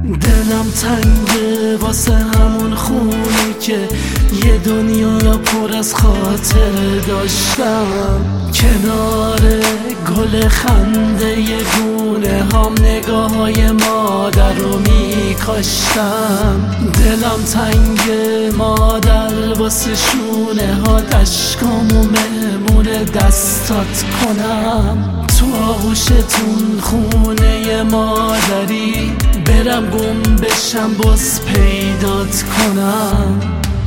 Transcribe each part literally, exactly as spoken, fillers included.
دلم تنگه واسه همون خونه که یه دنیا پر از خاطر داشتم. کنار گل خنده ی گونه هم نگاه های مادر رو میکاشتم. دلم تنگه مادر واسه شونه ها دشکامو مهمون دستات کنم. تو آغوشتون خونه مادری برم گم بشم باز پیدات کنم.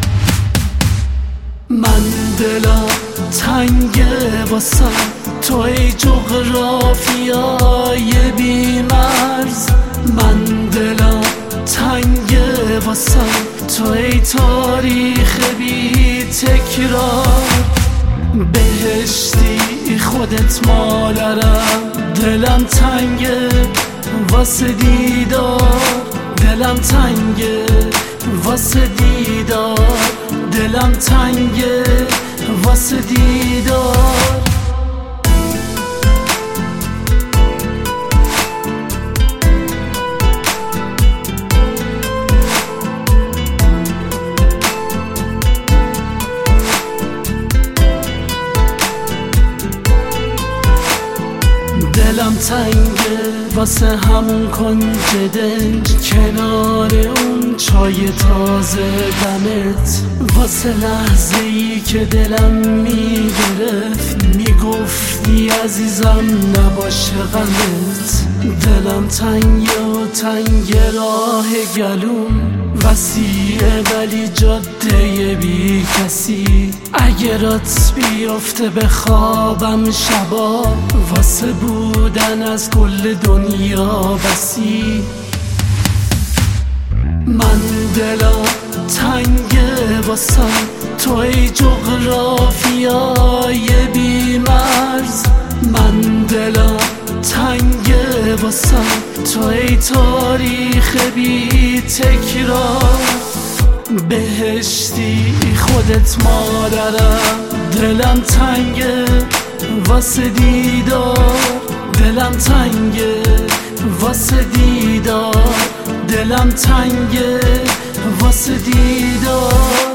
من دلم تنگه واسم تو ای جغرافیای بی مرز. من دلم تنگه واسم تو ای تاریخ بی تکرار. بهشتی خودت مادرم، دلم تنگه واسه دیدار. دلم تنگه واسه دیدار. دلم تنگه واسه دیدار. دلم تنگه واسه همون کنج دنج کنار اون چای تازه دمت. واسه لحظه ای که دلم میگرفت میگفتی عزیزم نباشه غمت. دلم تنگه و تنگ راه گلوم وسیعه ولی جاده بی کسی. اگه رات بیفته به خوابم شبا واسه بودن از کل دنیا بسی. من دلم تنگه واسم تو ای جغرافیای بی مرز. من دلم تنگه واسم تو ای تاریخ بی تکرار. بهشتی خودت مادرم، دلم تنگه واسه دیدار. دلم تنگه واسه دیدار. دلم تنگه واسه دیدار.